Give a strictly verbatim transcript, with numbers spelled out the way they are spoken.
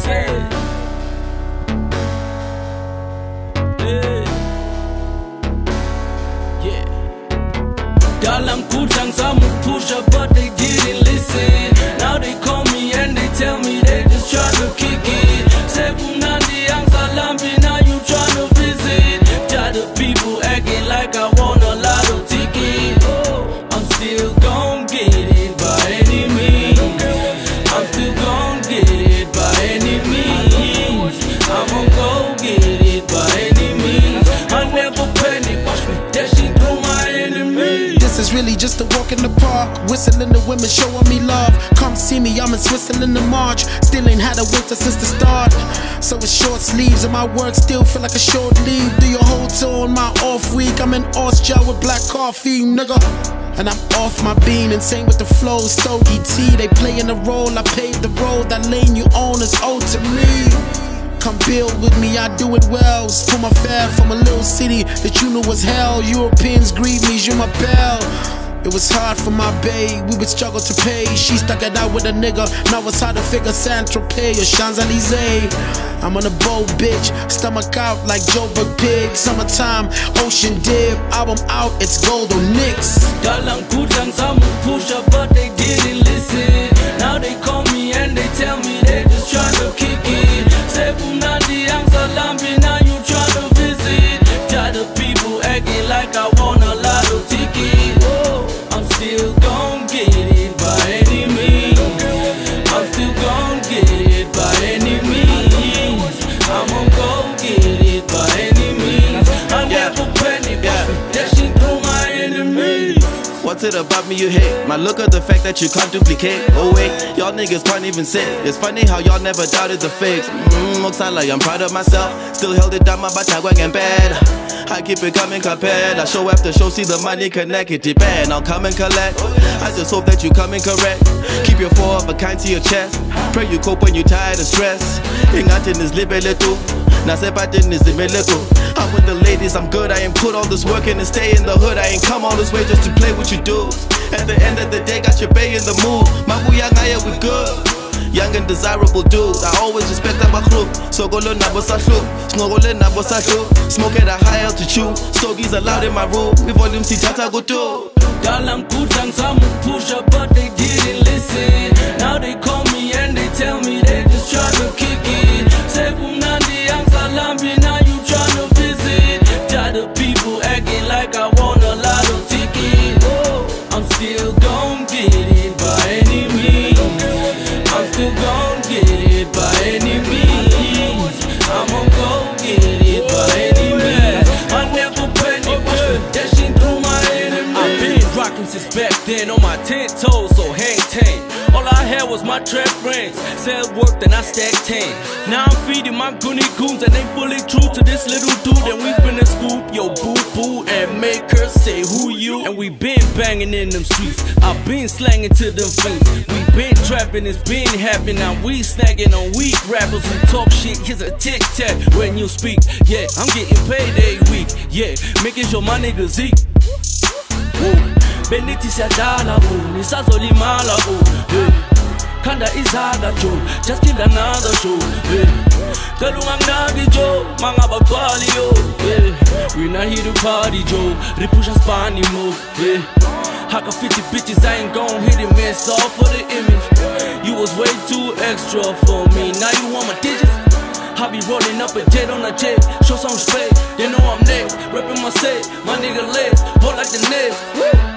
Dalam kutang sama pusher, but they didn't listen. Now they call me and they tell me they just tryna kick it. Say Nandi ang salambi, now you tryna visit. Tired of people acting like I want a lotto ticket. I'm still gon' get it by any means. I'm still gon' get it by any means. I'ma go get it by any means. I never panic, watch me dashing through my enemies. This is really just a walk in the park, whistling to women showing me love. Come see me, I'm in Switzerland in March. Still ain't had a winter since the start. So it's short sleeves and my work still feel like a short leave. Do your whole tour on my off week. I'm in Austria with black coffee, nigga. And I'm off my bean, insane with the flow, Stogie T. They playing the role, I paved the road. That lane you own is owed to me. Come build with me, I do it well. For my fab from a little city that you knew was hell. Europeans greet me, je m'appelle. It was hard for my babe, we would struggle to pay. She stuck it out with a nigga, now it's hard to figure Saint-Tropez or Champs-Élysées. I'm on a boat, bitch, stomach out like Joburg pig. Summertime, ocean dip, album out, it's gold on Knicks. Dalam kutang sama pusher, but they didn't listen. Now they call me and they tell me they just tryna kick it. Say Nandi ang salambi, now you tryna visit. Tired of people acting like I want a lotto ticket. I'm still gon' get it by any means. I'm still gon' get it by any means. I'ma go get it by any means. I never panic, dashing through my enemies. What's it about me you hate? My look at the fact that you can't duplicate. Oh wait, y'all niggas can't even sit. It's funny how y'all never doubted the fakes. Mmm, looks like I'm proud of myself. Still held it down, my batagwang and bad. I keep it coming compared. I show after show, see the money connect. It depend, I'll come and collect. I just hope that you come in correct. Keep your four of a kind to your chest. Pray you cope when you're tired and stressed. Ingatin is libeletu. Nasepatin is imeliku. I'm with the ladies, I'm good, I ain't put all this work in and stay in the hood. I ain't come all this way just to play what you do. At the end of the day, got your bay in the mood. Mabuyangaya, we good. Young and desirable dude, I always respect my group. So go learn nabo sahlu, snogole nabo sahlu. Smoke at a high altitude, stogies allowed in my room. We volume see tata go do. Dalam kutang sama pusher, but they didn't listen. Now they call me and they tell me they just tryna kick it. Say Nandi ang salambi, now you tryna visit. Tired of people acting like I want a lotto ticket. I'm still gon' get it by any means. I'm still gon' get it by any means. I'ma go get it by any means. I never panic, dashing through my enemies. I've been rockin' since back then on my ten toes, so hang ten. All I had was my trap friends. Said work, then I stacked ten. Now I'm feeding my goony goons and they fully true to this little dude. And we finna scoop yo boo boo and make her say who you. And we been banging in them streets. I've been slanging to them fiends. We been trapping, it's been happening. Now we snagging on weak rappers who talk shit. Here's a tic tac when you speak. Yeah, I'm getting paid every week. Yeah, making sure my niggas eat. Beniti siadala bu, nisazolimala bu. Kanda izaga jo, just kill another show. Kalungang nagi jo, mga bagwali yo. We not here to party jo, repusha spani mo. Haka fifty bitches, I ain't gon' hit it, man, it's all for the image. You was way too extra for me, now you want my digits? I be rolling up a jet on a jet, show some spade, they know I'm next. Reppin' my set, my nigga legs, hold like the Nets.